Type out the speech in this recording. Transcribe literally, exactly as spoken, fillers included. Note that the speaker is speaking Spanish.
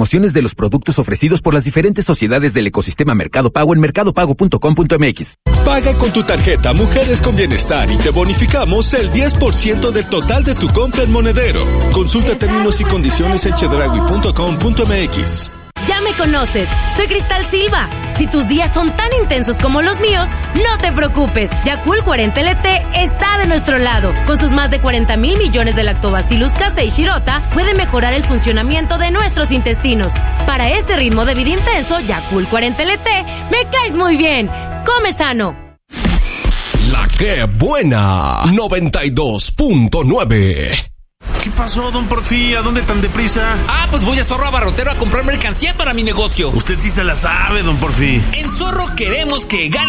promociones de los productos ofrecidos por las diferentes sociedades del ecosistema Mercado Pago en mercado pago punto com punto m x. Paga con tu tarjeta Mujeres con Bienestar y te bonificamos el diez por ciento del total de tu compra en Monedero. Consulta términos y condiciones en chedraui punto com punto m x. Ya me conoces, soy Cristal Silva. Si tus días son tan intensos como los míos, no te preocupes. Yakult cuarenta L T está de nuestro lado. Con sus más de cuarenta mil millones de Lactobacillus casei shirota, puede mejorar el funcionamiento de nuestros intestinos. Para este ritmo de vida intenso, Yakult cuarenta L T, me caes muy bien. Come sano. La que buena, noventa y dos punto nueve. ¿Qué pasó, don Porfi? ¿A dónde tan deprisa? Ah, pues voy a Zorro Abarrotero a comprar mercancía para mi negocio. Usted sí se la sabe, don Porfi. En Zorro queremos que gane